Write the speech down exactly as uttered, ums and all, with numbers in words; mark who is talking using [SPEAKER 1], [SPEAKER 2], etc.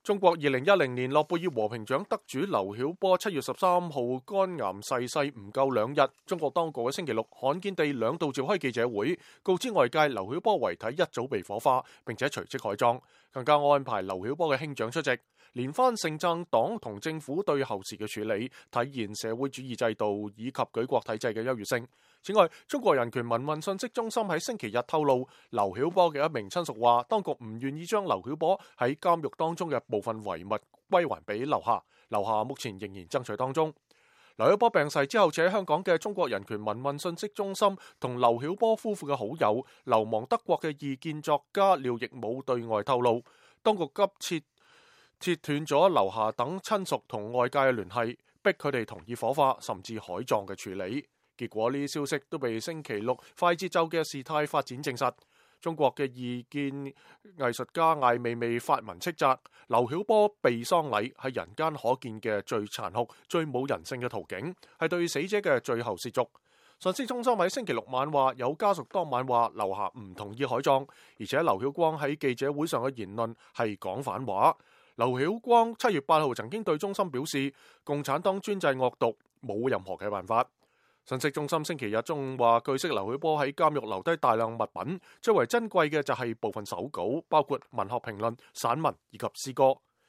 [SPEAKER 1] 中國二零一零年諾貝爾和平獎得主劉曉波七月十三號肝癌逝世唔夠兩日，中國當局喺星期六罕見地兩度召開記者會，告知外界劉曉波遺體一早被火化，並且隨即海葬，更加安排劉曉波嘅兄長出席，連番盛讚黨同政府對後事嘅處理，體現社會主義制度以及舉國體制嘅優越性。此外，中國人權民運信息中心喺星期日透露，劉曉波嘅一名親屬話，當局唔願意將劉曉波喺監獄當中嘅部分遺物歸還俾劉夏，劉夏目前仍然爭取當中。劉曉波病逝之後，喺香港嘅中國人權民運信息中心同劉曉波夫婦嘅好友、流亡德國嘅異見作家廖亦武對外透露，當局急切切斷咗劉夏等親屬同外界嘅聯繫，逼佢哋同意火化甚至海葬嘅處理。結果呢啲消息都被星期六快節奏嘅事態發展證實。中國嘅異見藝術家艾未未發文斥責劉曉波避喪禮係人間可見嘅最殘酷、最冇人性嘅途徑，係對死者嘅最後褻瀆。信息中心喺星期六晚話，有家屬當晚話劉夏唔同意海葬，而且劉曉光喺記者會上嘅言論係講反話。劉曉光七月八號曾經對中心表示，共產黨專制惡毒，冇任何嘅辦法。信息中心星期日中午話，據悉劉曉波喺監獄留低大量物品，最為珍貴嘅就係部分手稿，包括文學評論、散文以及詩歌。